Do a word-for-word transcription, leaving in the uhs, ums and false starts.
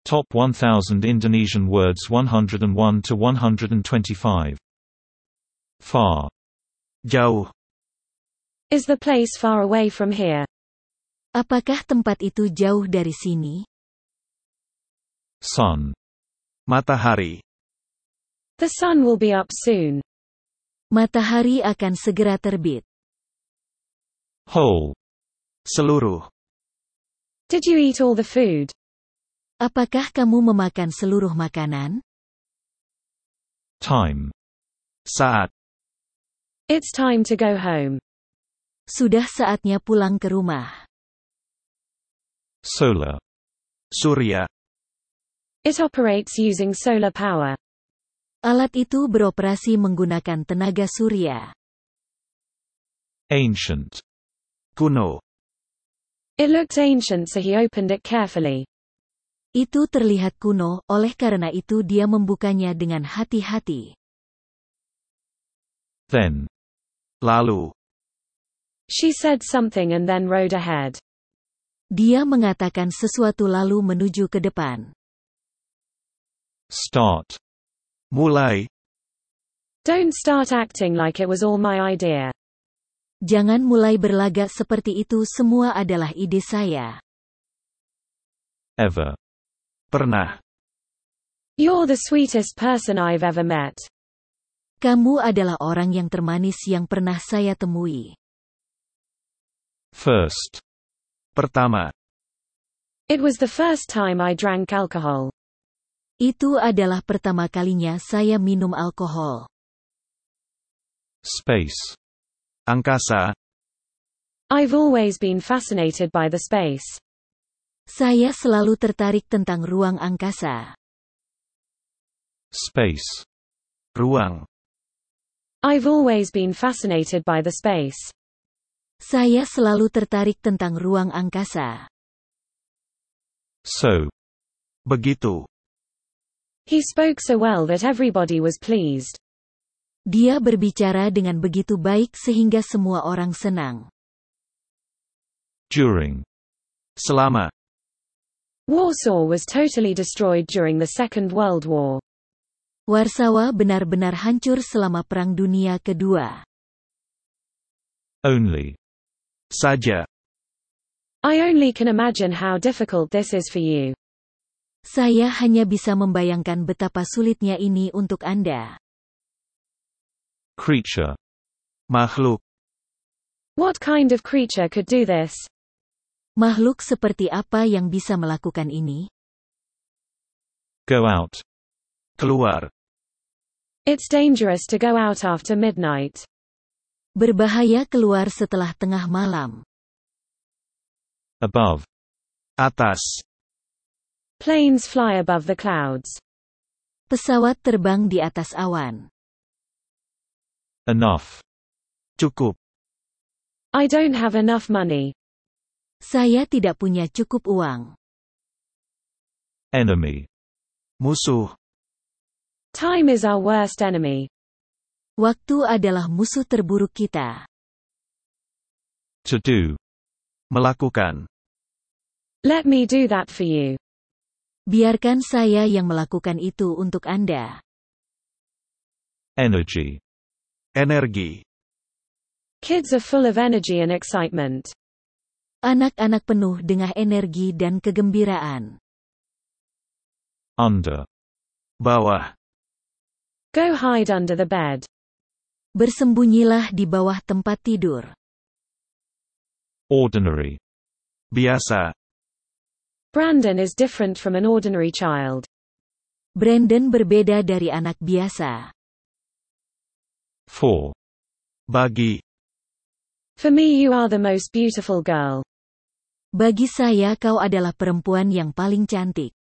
Top one thousand Indonesian words one hundred one to one hundred twenty-five. Far. Jauh. Is the place far away from here? Apakah tempat itu jauh dari sini? Sun. Matahari. The sun will be up soon. Matahari akan segera terbit. Whole. Seluruh. Did you eat all the food? Apakah kamu memakan seluruh makanan? Time. Saat. It's time to go home. Sudah saatnya pulang ke rumah. Solar. Surya. It operates using solar power. Alat itu beroperasi menggunakan tenaga surya. Ancient. Kuno. It looked ancient, so he opened it carefully. Itu terlihat kuno, oleh karena itu dia membukanya dengan hati-hati. Then. Lalu. She said something and then rode ahead. Dia mengatakan sesuatu lalu menuju ke depan. Start. Mulai. Don't start acting like it was all my idea. Jangan mulai berlagak seperti itu, semua adalah ide saya. Ever. Pernah. You're the sweetest person I've ever met. Kamu adalah orang yang termanis yang pernah saya temui. First. Pertama. It was the first time I drank alcohol. Itu adalah pertama kalinya saya minum alkohol. Space. Angkasa. I've always been fascinated by the space. Saya selalu tertarik tentang ruang angkasa. Space. Ruang. I've always been fascinated by the space. Saya selalu tertarik tentang ruang angkasa. So. Begitu. He spoke so well that everybody was pleased. Dia berbicara dengan begitu baik sehingga semua orang senang. During. Selama. Warsaw was totally destroyed during the Second World War. Warsawa benar-benar hancur selama Perang Dunia Kedua. Only. Saja. I only can imagine how difficult this is for you. Saya hanya bisa membayangkan betapa sulitnya ini untuk Anda. Creature. Makhluk. What kind of creature could do this? Makhluk seperti apa yang bisa melakukan ini? Go out. Keluar. It's dangerous to go out after midnight. Berbahaya keluar setelah tengah malam. Above. Atas. Planes fly above the clouds. Pesawat terbang di atas awan. Enough. Cukup. I don't have enough money. Saya tidak punya cukup uang. Enemy. Musuh. Time is our worst enemy. Waktu adalah musuh terburuk kita. To do. Melakukan. Let me do that for you. Biarkan saya yang melakukan itu untuk Anda. Energy. Energi. Kids are full of energy and excitement. Anak-anak penuh dengan energi dan kegembiraan. Under. Bawah. Go hide under the bed. Bersembunyilah di bawah tempat tidur. Ordinary. Biasa. Brandon is different from an ordinary child. Brandon berbeda dari anak biasa. For. Bagi. For me, you are the most beautiful girl. Bagi saya kau adalah perempuan yang paling cantik.